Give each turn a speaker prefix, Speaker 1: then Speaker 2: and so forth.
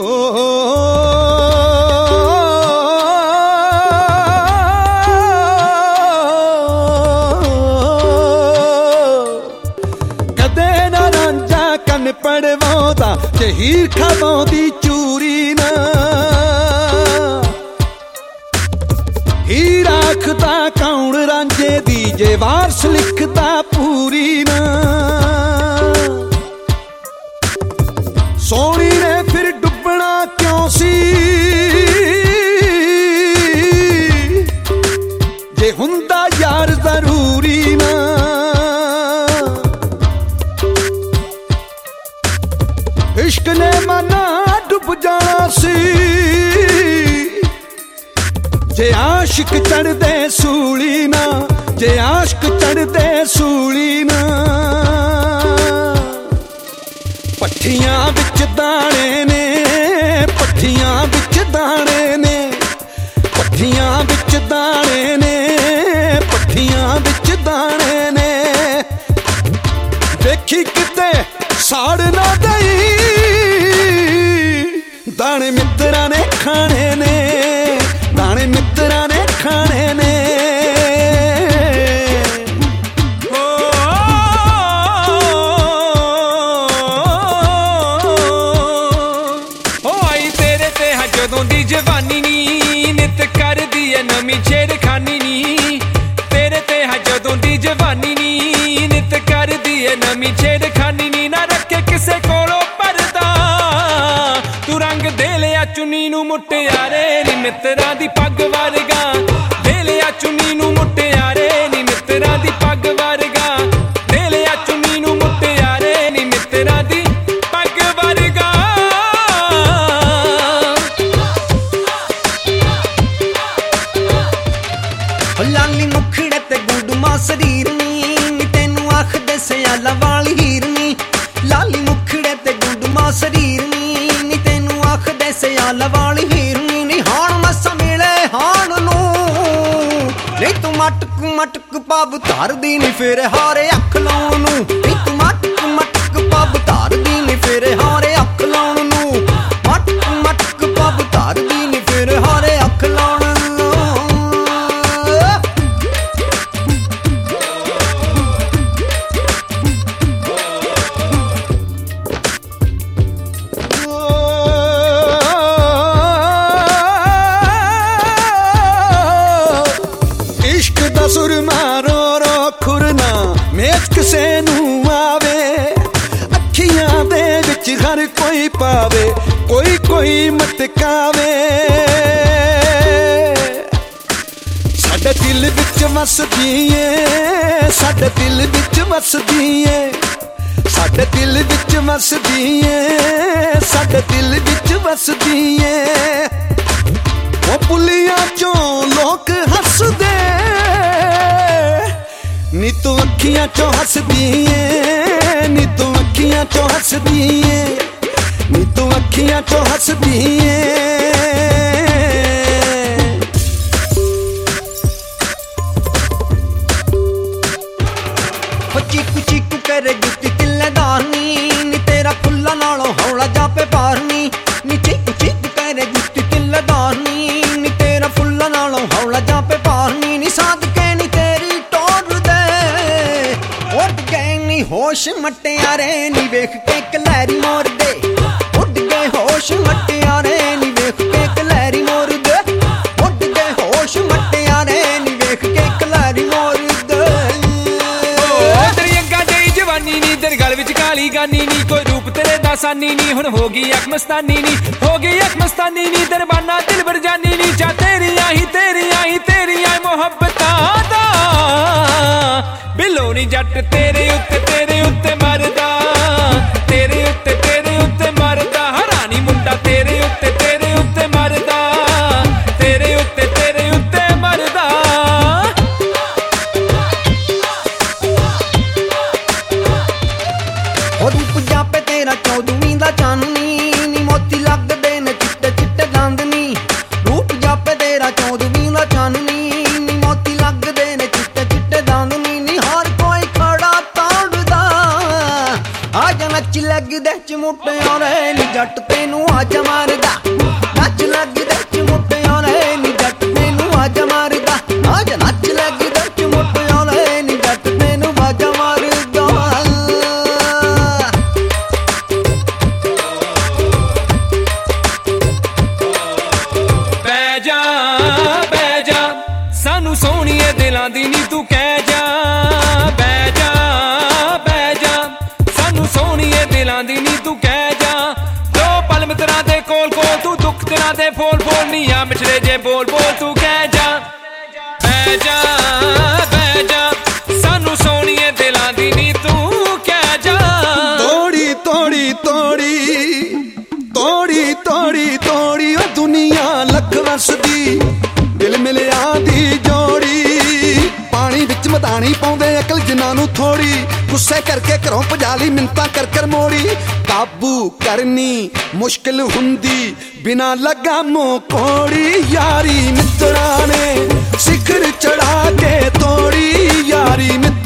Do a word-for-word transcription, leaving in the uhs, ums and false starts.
Speaker 1: कदे ना रांझा कन पड़वाउंदा ते हीर खवाउंदी चूरी ना हीर आखदा कौन रांझे दी जे वारस लिखदा पूरी ना सोनी ने फिर डुबना क्यों सी जे हुंदा यार जरूरी ना इश्क ने मना डुब जाना सी जे आशिक चढ़दे सूली ना जे आशिक चढ़दे सूली ना पट्ठियां विच दाने ने पट्ठियां विच दाने ने पट्ठियां विच दाने ने पट्ठियां विच दाने ने देखी किते साड़ ना दई दाने मित्रा ने खाने ने दाने मित्रा ने खाने ने
Speaker 2: जदों दी जवानी नी नित कर दी है नमी छेड़खानी नी तेरे ते है जदों दी जवानी नी नित कर दी है नमी छेड़खानी नी ना रखे किसे कोलों परदा तू रंग दे लिया चुनी नू मुटियारे नी मित्रा दी पग वर्गा दे लिया चुनी नू मुटियारे नी मित्रा दी पग वर्गा दे लिया चुनी नू मुटियारे नी मित्रा दी पग वर्गा
Speaker 3: लाली मुखड़े ते गुडमा शरीर नी तेनू आखदे सियाला वाली हीर नी लाली मुखड़े ते गुडमा शरीर नी तेनू आखदे सियाला वाली हीर नी हाण मसा मिले हाण नू नहीं तू मटक मटक पब धर दी नी फिर हारे अख लाउण नू नहीं तू मटक मटक पब धर दी नी फिर हारे अख लाउण नू मटक मटक पब धर दी नी फिर हारे अख लाउण
Speaker 1: सुर मारो रो खुरना मेच किसे नू आवे अखियां दे विच हर कोई पावे कोई कोई मटकावे साडे दिल विच वसदी ऐ साडे दिल विच वसदी ऐ साडे दिल विच वसदी ऐ साडे दिल विच वसदी ऐ ओ पुलियां चों लोक हसदे नी तू अखियां चो हसदी ऐ नी तू अखियां चो हसदी ऐ नी तू अखियां चो हसदी ऐ
Speaker 3: चीकू चीकू करे जुत्ती किल्लेदार नी तेरा फुल्ला नालों हौला जापे पार नी चीकू चीकू करे जुत्ती किल्लेदार नी तेरा फुल्ला नालों हौला जापे पार नी साध के नी तेरी टोर दे उड़ गए नी होश मटियारे नी वेख के कलैरी मोर दे उड़ गए होश मटियारे नी वेख के कलैरी मोर दे उड़ गए होश मटियारे नी वेख के कलैरी मोर दे
Speaker 2: जवानी नी तेरे गल विच काली गानी नी कोई रूप तेरे दा सानी नी हुण हो गई अख मस्तानी नी हो गई अख मस्तानी नी तेरे बाना दिल भर जानी नी चा तेरी आई तेरी आई तेरी आई मोहब्बतां दा बिलो नी जट तेरे उत्ते तेरे उत्ते मरदा तेरे उत्ते तेरे उत्ते मरदा हरानी मुंडा तेरे उत्ते तेरे उत्ते मरदा तेरे उत्ते तेरे उत्ते मरदा
Speaker 3: रूप जापे तेरा चौदवीं दा चाननी नी मोती लगदे ने चिट्टे चिट्टे दंद नी रूप जापे तेरा चौदवीं दा चाननी नी मोती लगदे ने चिट्टे चिट्टे दंद नी नी हर कोई खड़ा ताड़दा आ जा नच लगदे चमुटियारे नी जट तेनू ਆਵਾਜ਼ਾਂ ਮਾਰਦਾ ਨੱਚ ਲੱਗਦਾ ਚਮੋਟਿਆਲੇ ਨੀ ਜੱਟ ਤੈਨੂੰ ਆਵਾਜ਼ਾਂ ਮਾਰਦਾ ਆਜ ਨੱਚ ਲੱਗਦਾ ਚਮੋਟਿਆਲੇ ਨੀ ਜੱਟ ਤੈਨੂੰ ਆਵਾਜ਼ਾਂ ਮਾਰਦਾ
Speaker 2: ਬਹਿ ਜਾ ਬਹਿ ਜਾ ਸਾਨੂੰ ਸੋਹਣੀਏ ਦਿਲਾਂ ਦੀ ਨੀ ਤੂੰ ਕਹਿ ਜਾ ਬਹਿ ਜਾ ਬਹਿ ਜਾ ਸਾਨੂੰ ਸੋਹਣੀਏ ਦਿਲਾਂ ਦੀ ਨੀ ਤੂੰ ਕਹਿ ਜਾ ਦੋ ਪਲ ਮਿੱਤਰਾਂ ਦੇ ਕੋਲ ਕੋਲ ਤੂੰ ਦੁੱਖ ਤੇਰਾ ਦੇ ਫੋਲ ਫੋਲ ਨੀ ਆ ਮਿੱਠੜੇ ਜੇ ਬੋਲ ਬੋਲ ਤੂੰ ਕਹਿ ਜਾ ਬਹਿ ਜਾ ਬਹਿ ਜਾ ਸਾਨੂੰ ਸੋਹਣੀਏ ਦਿਲਾਂ ਦੀ ਨੀ ਤੂੰ ਕਹਿ ਜਾ
Speaker 1: ਤੋੜੀ ਤੋੜੀ ਤੋੜੀ ਤੋੜੀ ਤੋੜੀ ਤੋੜੀ ਉਹ ਦੁਨੀਆ ਲੱਖ ਵਸਦੀ ਦਿਲ ਮਿਲਿਆ ਦੀ ਜੋੜੀ ਪਾਣੀ ਵਿੱਚ ਮਦਾਨੀ ਪਾਉਂਦੇ ਅਕਲ ਜਿਨ੍ਹਾਂ ਨੂੰ ਥੋੜੀ ਗੁੱਸੇ ਕਰਕੇ ਘਰੋਂ ਭਜਾ ਲਈ ਮਿੰਤਾਂ ਕਰ ਕਰ ਮੋੜੀ ਕਾਬੂ ਕਰਨੀ ਮੁਸ਼ਕਿਲ ਹੁੰਦੀ ਬਿਨਾ ਲਗਾਮੋਂ ਕੋੜੀ ਯਾਰੀ ਮਿੱਤਰਾਂ ਨੇ ਸਿਖਰ ਚੜਾ ਕੇ ਤੋੜੀ ਯਾਰੀ